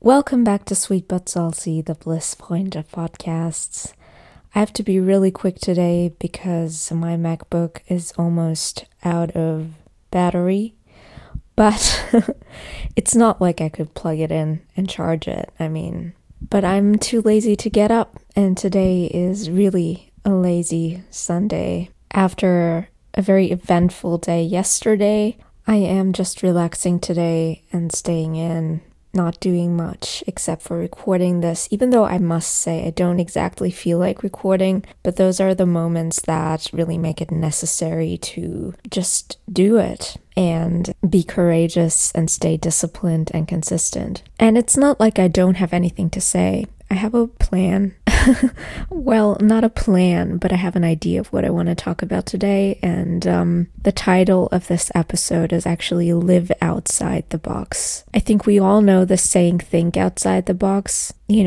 Welcome back to Sweet But Salty, the Bliss Point of podcasts. I have to be really quick today because my MacBook is almost out of battery, but it's not like I could plug it in and charge it. But I'm too lazy to get up, and today is really a lazy Sunday. After a very eventful day yesterday, I am just relaxing today and staying in, not doing much except for recording this, even though I must say I don't exactly feel like recording, but those are the moments that really make it necessary to just do it and be courageous and stay disciplined and consistent. And it's not like I don't have anything to say. I have a plan. Well, not a plan, but I have an idea of what I want to talk about today. And the title of this episode is actually Live Outside the Box. I think we all know the saying, think outside the box,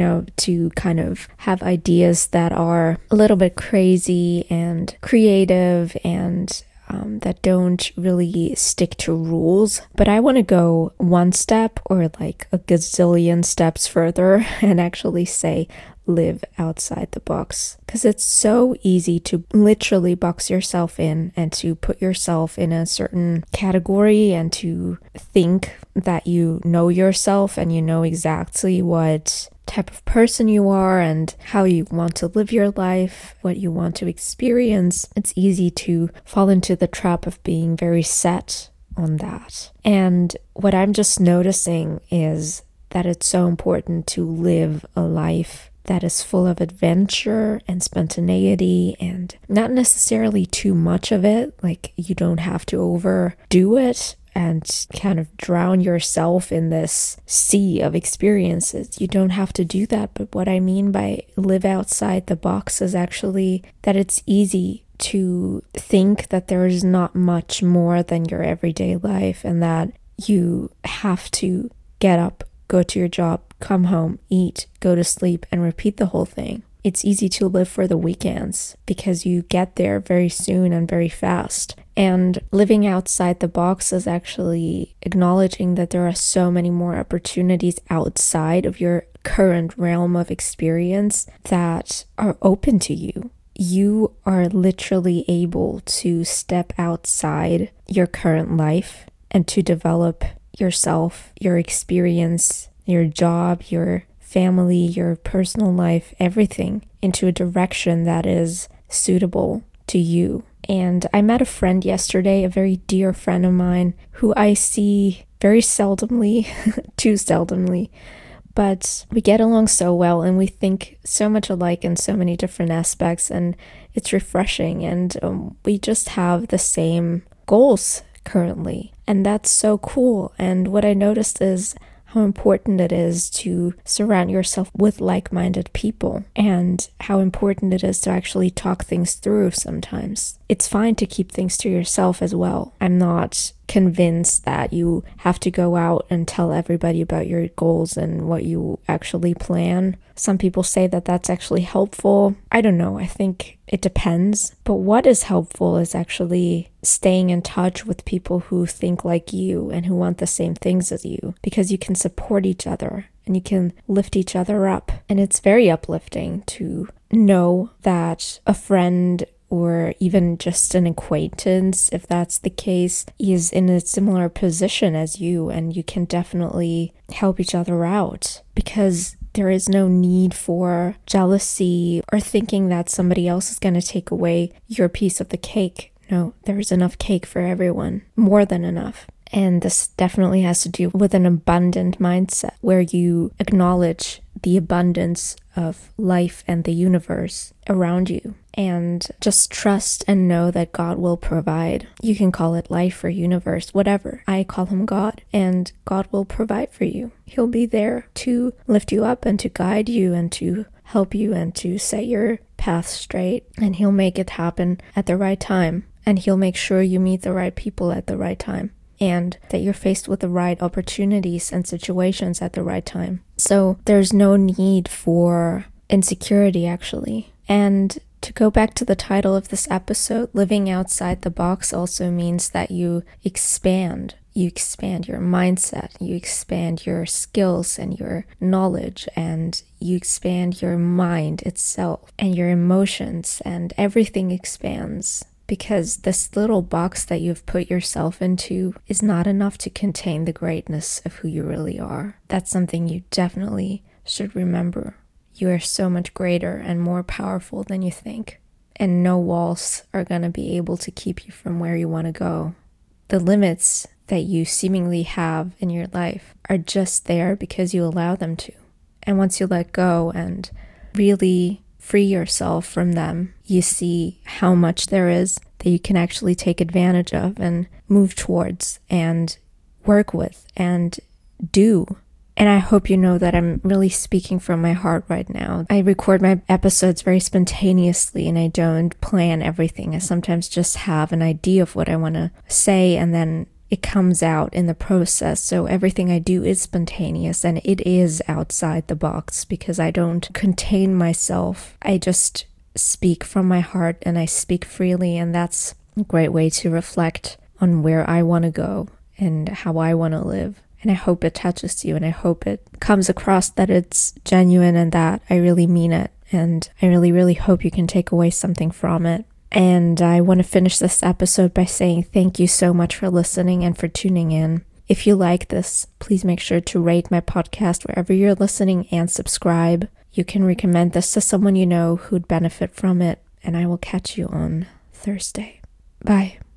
to kind of have ideas that are a little bit crazy and creative and that don't really stick to rules. But I want to go one step or like a gazillion steps further and actually say live outside the box, because it's so easy to literally box yourself in and to put yourself in a certain category and to think that you know yourself and you know exactly what type of person you are and how you want to live your life, what you want to experience. It's easy to fall into the trap of being very set on that. And what I'm just noticing is that it's so important to live a life that is full of adventure and spontaneity and not necessarily too much of it. Like, you don't have to overdo it and kind of drown yourself in this sea of experiences. You don't have to do that. But what I mean by live outside the box is actually that it's easy to think that there is not much more than your everyday life and that you have to get up, go to your job, come home, eat, go to sleep, and repeat the whole thing. It's easy to live for the weekends because you get there very soon and very fast. And living outside the box is actually acknowledging that there are so many more opportunities outside of your current realm of experience that are open to you. You are literally able to step outside your current life and to develop yourself, your experience, your job, your family, your personal life, everything into a direction that is suitable to you. And I met a friend yesterday, a very dear friend of mine, who I see very seldomly, too seldomly, but we get along so well and we think so much alike in so many different aspects, and it's refreshing, and we just have the same goals currently, and that's so cool. And what I noticed is how important it is to surround yourself with like-minded people and how important it is to actually talk things through sometimes. It's fine to keep things to yourself as well. I'm not convinced that you have to go out and tell everybody about your goals and what you actually plan. Some people say that that's actually helpful. I don't know. I think it depends. But what is helpful is actually staying in touch with people who think like you and who want the same things as you, because you can support each other and you can lift each other up. And it's very uplifting to know that a friend or even just an acquaintance, if that's the case, is in a similar position as you, and you can definitely help each other out, because there is no need for jealousy or thinking that somebody else is going to take away your piece of the cake. No, there's enough cake for everyone, more than enough. And this definitely has to do with an abundant mindset where you acknowledge the abundance of life and the universe around you, and just trust and know that God will provide. You can call it life or universe, whatever. I call him God, and God will provide for you. He'll be there to lift you up and to guide you and to help you and to set your path straight, and he'll make it happen at the right time, and he'll make sure you meet the right people at the right time, and that you're faced with the right opportunities and situations at the right time. So there's no need for insecurity, actually. And to go back to the title of this episode, living outside the box also means that you expand. you expand your mindset, you expand your skills and your knowledge, and you expand your mind itself and your emotions, and everything expands. Because this little box that you've put yourself into is not enough to contain the greatness of who you really are. That's something you definitely should remember. You are so much greater and more powerful than you think. And no walls are going to be able to keep you from where you want to go. The limits that you seemingly have in your life are just there because you allow them to. And once you let go and really free yourself from them, you see how much there is that you can actually take advantage of and move towards and work with and do. And I hope you know that I'm really speaking from my heart right now. I record my episodes very spontaneously and I don't plan everything. I sometimes just have an idea of what I want to say and then it comes out in the process. So everything I do is spontaneous and it is outside the box because I don't contain myself. I just speak from my heart and I speak freely, and that's a great way to reflect on where I want to go and how I want to live. And I hope it touches you and I hope it comes across that it's genuine and that I really mean it. And I really, really hope you can take away something from it. And I want to finish this episode by saying thank you so much for listening and for tuning in. If you like this, please make sure to rate my podcast wherever you're listening and subscribe. You can recommend this to someone you know who'd benefit from it. And I will catch you on Thursday. Bye.